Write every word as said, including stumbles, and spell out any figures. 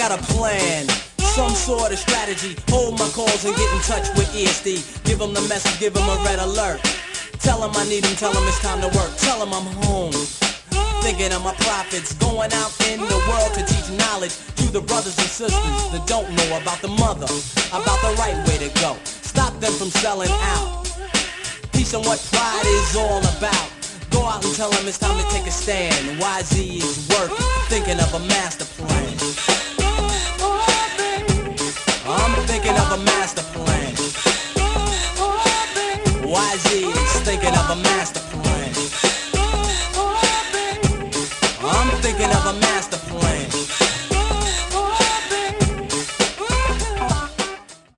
got a plan, some sort of strategy. Hold my calls and get in touch with E S D. Give them the message, give them a red alert. Tell them I need them, tell them it's time to work. Tell them I'm home, thinking of my profits. Going out in the world to teach knowledge to the brothers and sisters that don't know about the mother, about the right way to go. Stop them from selling out. Peace and what pride is all about. Go out and tell them it's time to take a stand. Y Z is working, thinking of a master plan. I'm thinking of a master plan. Y Z is thinking of a master plan. I'm thinking of a master plan.